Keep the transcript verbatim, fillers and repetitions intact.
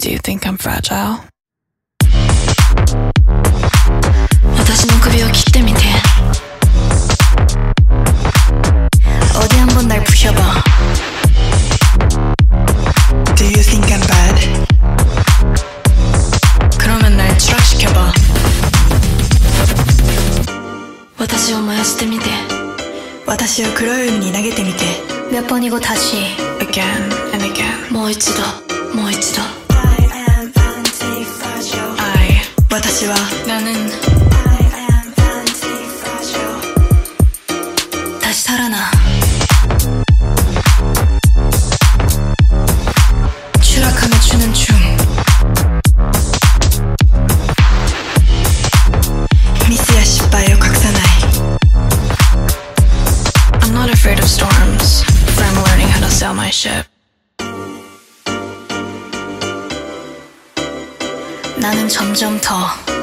Do you think I'm fragile? 私の首を切ってみて 어디 한번 날 부셔봐 'Do you think I'm bad? 그러면 날 추락시켜봐 私を燃やしてみて私を黒い海に投げてみて 몇 번이고 다시 Again and again. もう一度もう一度 I am anti-fragile I 私は 나는 I am anti-fragile 다시 살아나 추락하며 추는 춤 ミスや失敗を隠さない I'm not afraid of storms, for I'm learning how to sail my ship. 나는 점점 더